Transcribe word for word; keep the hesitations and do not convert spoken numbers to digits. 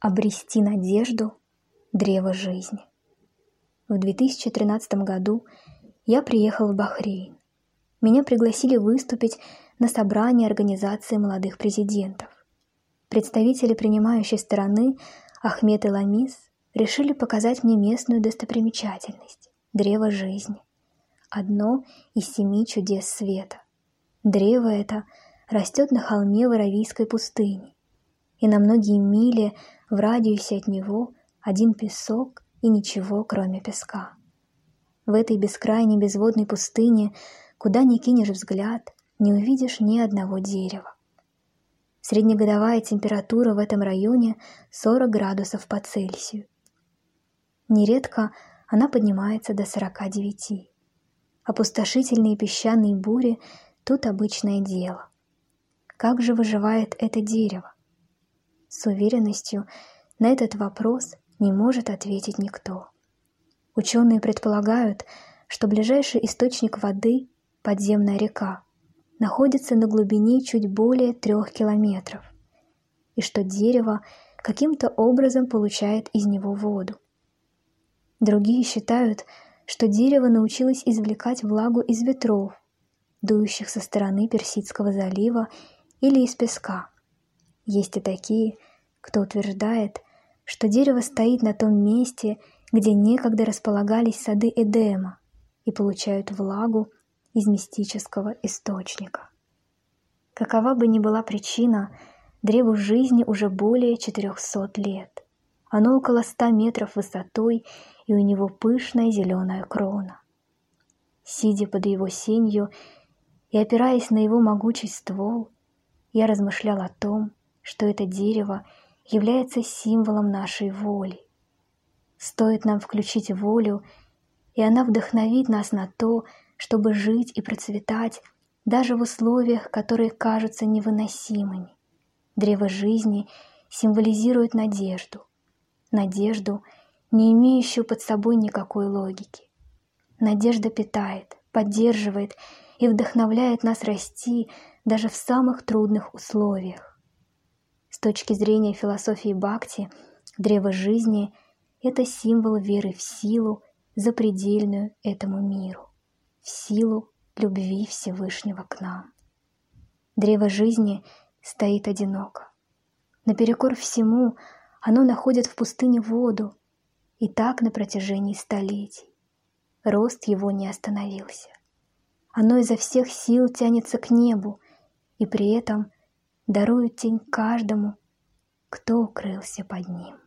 Обрести надежду – древо жизни. В две тысячи тринадцатом году я приехал в Бахрейн. Меня пригласили выступить на собрании Организации молодых президентов. Представители принимающей стороны Ахмед и Ламис решили показать мне местную достопримечательность – древо жизни. Одно из семи чудес света. Древо это растет на холме в Аравийской пустыне, и на многие мили в радиусе от него один песок и ничего, кроме песка. В этой бескрайней безводной пустыне, куда ни кинешь взгляд, не увидишь ни одного дерева. Среднегодовая температура в этом районе сорок градусов по Цельсию. Нередко она поднимается до сорока девяти. Опустошительные песчаные бури тут обычное дело. Как же выживает это дерево? С уверенностью на этот вопрос не может ответить никто. Ученые предполагают, что ближайший источник воды, подземная река, находится на глубине чуть более трех километров, и что дерево каким-то образом получает из него воду. Другие считают, что дерево научилось извлекать влагу из ветров, дующих со стороны Персидского залива или из песка. Есть и такие, кто утверждает, что дерево стоит на том месте, где некогда располагались сады Эдема и получают влагу из мистического источника. Какова бы ни была причина, древу жизни уже более четырехсот лет. Оно около ста метров высотой, и у него пышная зеленая крона. Сидя под его сенью и опираясь на его могучий ствол, я размышлял о том, что это дерево является символом нашей воли. Стоит нам включить волю, и она вдохновит нас на то, чтобы жить и процветать даже в условиях, которые кажутся невыносимыми. Древо жизни символизирует надежду. Надежду, не имеющую под собой никакой логики. Надежда питает, поддерживает и вдохновляет нас расти даже в самых трудных условиях. С точки зрения философии Бхакти, древо жизни – это символ веры в силу, запредельную этому миру, в силу любви Всевышнего к нам. Древо жизни стоит одиноко. Наперекор всему оно находит в пустыне воду, и так на протяжении столетий. Рост его не остановился. Оно изо всех сил тянется к небу, и при этом дарует тень каждому, кто укрылся под ним.